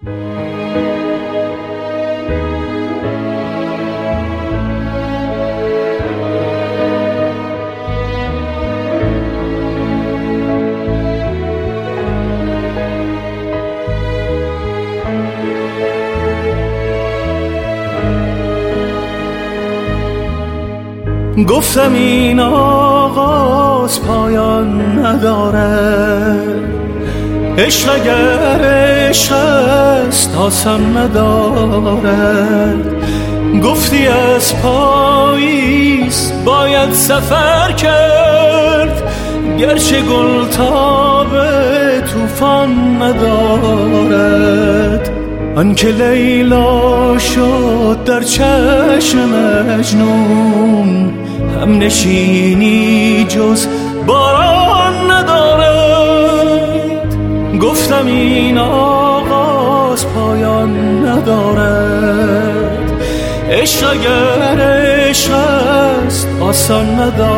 گفتم این آغاز پایان نداره، عشق اگر عشق است آسان نداره. گفتی از پاییز باید سفر کرد، گرچه گل تاب طوفان ندارد. آنکه لیلا شد در چشم مجنون، هم نشینی جز باران ندارد. گفتم این آغاز پایان ندارد، عشق اگر عشق است آسان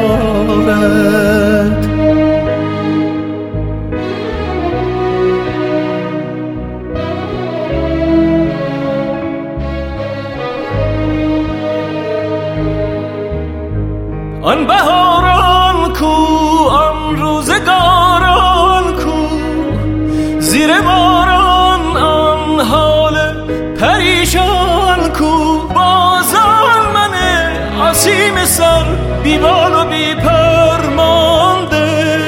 ندارد. آن بهاران کو، آن روزگاران کو، زیر باران آن حال پریشان کو. بازان من آسیم سر بی بال و بی پر مانده،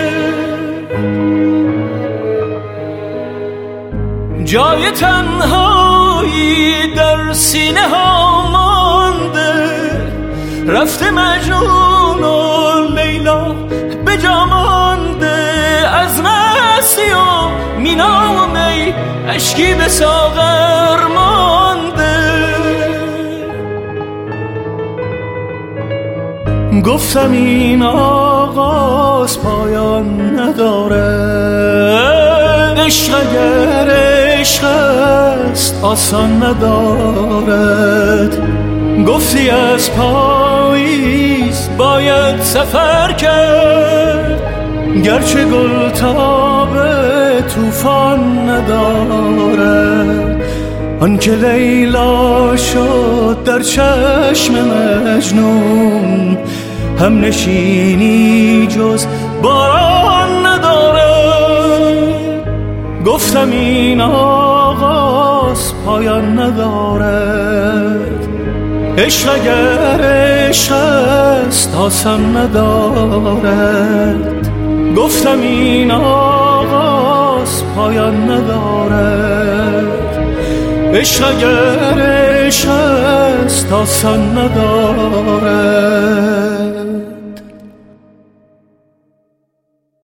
جای تنهایی در سینه ها مانده. رفته مجنون و لیلا به جا مانده، از مستی و مینا و می اشکی به ساغر مانده. گفتم این آغاز پایان نداره، عشق اگر عشق است آسان ندارد. گفتی از پاییز باید سفر کرد، گرچه گل تاب طوفان ندارد. آنکه لیلا شد در چشم مجنون، هم نشینی جز باران ندارد. گفتم این آغاز پایان ندارد، عشق اگر عشق است آسان ندارد. گفتم این آغاز پایان ندارد، عشق اگر عشق است آسان ندارد.